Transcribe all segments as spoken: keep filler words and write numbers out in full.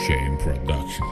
Shame Production.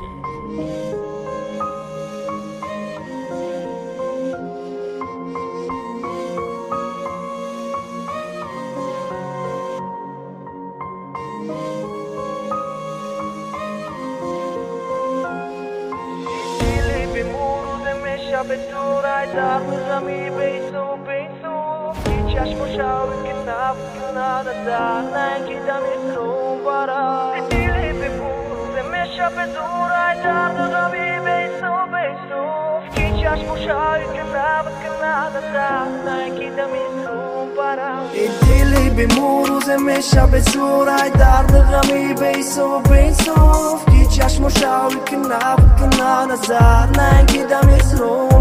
Aventura e darmos a mim beijo, beijo Que te asmochau e que nada, que nada dá Nem que dá me trombará E te libe puro, se mexe aventura e darmos a mim beijo, beijo Que te asmochau e que nada, que nada dá Nem que dá me trombará E te libe puro, se mexe aventura e darmos a mim beijo, beijo Que te asmochau e que nada, que nada dá Nem que dá me trombará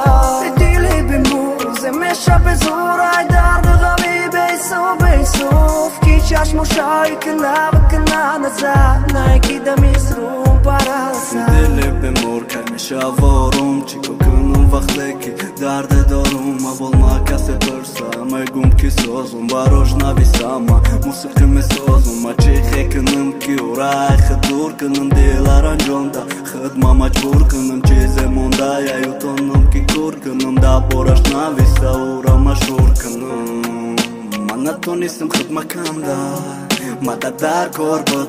E ti libi mu, se mesha bezura I dar dhe gami bejso, bejso Fki qash mu shaj, këna vë këna në za Na e ki dhe misru para sa Ti libi mur, kaj me shavorum Qiko kënum vakhleki, dar dhe dorum Ma bol ma ka se përsa Ma e gum kisozum, barosh na visama Musë këme sozum, ma qikhe kënëm ki ura E khëdur kënëm dil aranjonda Khët ma ma qbur kënëm qize monda Ja ju tonëm ki kur kënëm Da por ashtë na visa ura ma shur kënëm Ma në tonisëm khët ma kanda Ma da dar korbët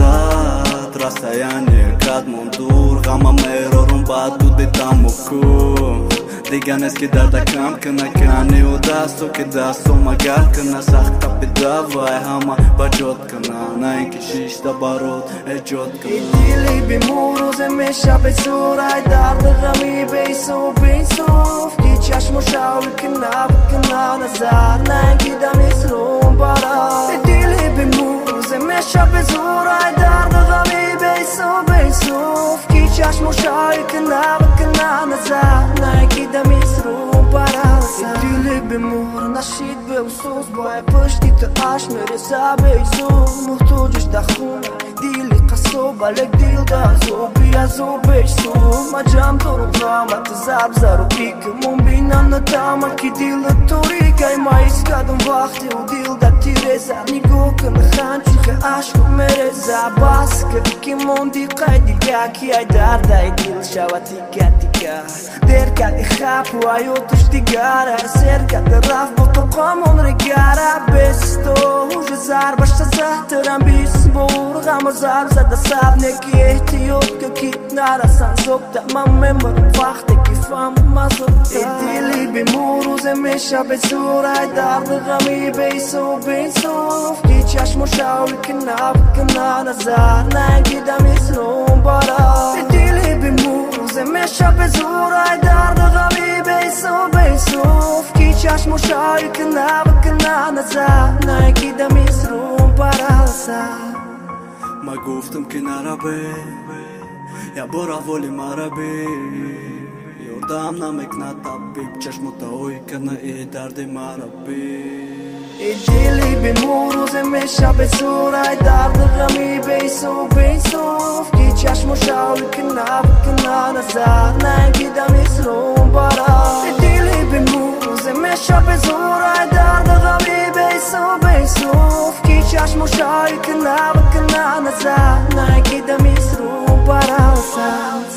khandat Rasa janë një kat mundur Gama me rorun batu dita mu ku Diga neski darda kam këna kani u daso Ki daso ma gal këna sak ta pidava E hama ba gjot këna Na e kishish ta barot e gjot këna I ti libi muru ze me shabesura I dar dhe gami bejso bejso Fki qash mu shau i këna vë këna në zar Na e ki da misru mbara I ti libi muru ze me shabesura I dar dhe gami bejso bejso Fki qash mu shau i këna vë këna në zar Na e ki da misru mbara I ti libi muru na shit be usos Bo e pështi të ash në resa bejso Muhto gjisht da khuna Dili kasoba lek dil da zobi a zobe shtu Ma gjam të rukama të zab zaru pike Mumbina në tama ki dil dhe të rika I ma i s'ka dëm vakti u dil da ti reza Një gokë në khan që ke ashku me reza Baske ki mundi kaj dika ki aj dar da i dil shava tika tika Derka i khapu ajo të shtigara Serka të raf bo të komon regara Besto u zhezar bashkë të të rambis Bur gama zar zada sab ne ki ehtiyot Kë kit nara san zokta Ma me mërë vakte ki fam ma zokta I ti libi muru ze me shabesura I dar dhe gami bejso bejso Fki qash mu shau i këna vë këna në zar Na e ki da misru mbara I ti libi muru ze me shabesura I dar dhe gami bejso bejso Fki qash mu shau i këna vë këna në zar Na e ki da misru mbara sa Ma guftëm kina rabe Ja bora volim arabe Jordam na me kna tapip Qash mu ta uj këna i dardim arabe I gjili bin muru ze me shabesura I dar dhe gami bejso bejso Fki qash mu shau i këna vë këna në zar Na e ki da misru mbara I gjili bin muru ze me shabesura I dar dhe gami bejso bejso Fki qash mu shau i këna vë këna në zar Na e ki da misru mbara